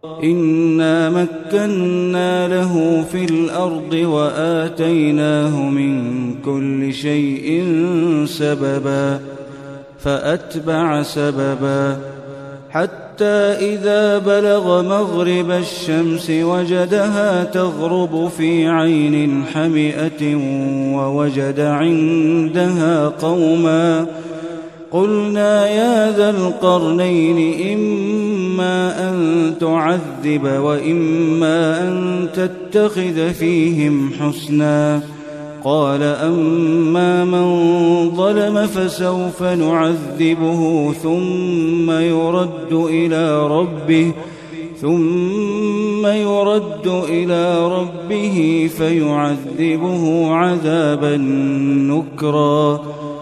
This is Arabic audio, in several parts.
إنا مكنا له في الأرض وآتيناه من كل شيء سببا فأتبع سببا حتى إذا بلغ مغرب الشمس وجدها تغرب في عين حمئة ووجد عندها قوما قلنا يا ذا القرنين إما أن تعذب وإما أن تتخذ فيهم حسنا قال أما من ظلم فسوف نعذبه ثم يرد إلى ربه فيعذبه عذابا نكرا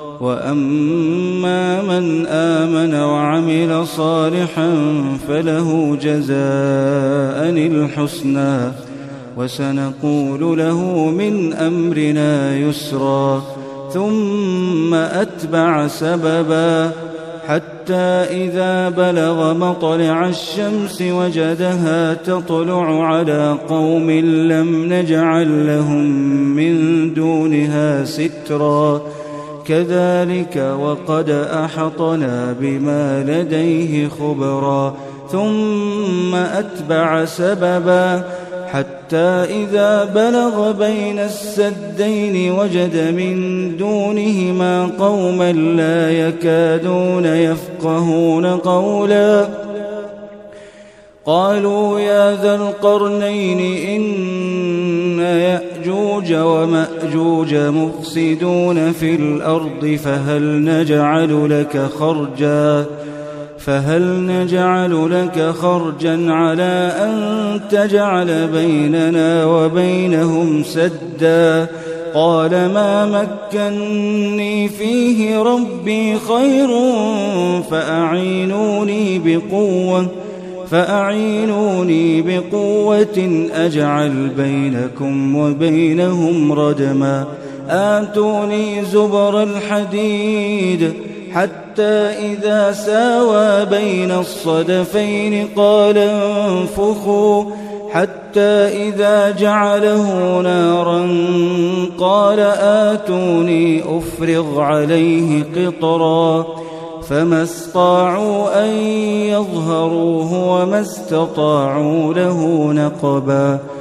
وأما من آمن وعمل صالحا فله جزاء الحسنى وسنقول له من أمرنا يسرا ثم أتبع سببا حتى إذا بلغ مطلع الشمس وجدها تطلع على قوم لم نجعل لهم من دونها سترا كذلك وقد أحطنا بما لديه خبرا ثم أتبع سببا حتى إذا بلغ بين السدين وجد من دونهما قوما لا يكادون يفقهون قولا قالوا يا ذا القرنين إن يأجوج ومأجوج مفسدون في الأرض فهل نجعل لك خرجا على أن تجعل بيننا وبينهم سدا قال ما مكني فيه ربي خير فأعينوني بقوة أجعل بينكم وبينهم ردما آتوني زبر الحديد حتى إذا ساوى بين الصدفين قال انفخوا حتى إذا جعله نارا قال آتوني أفرغ عليه قطرا فما استطاعوا أن يظهروه وما استطاعوا له نقبا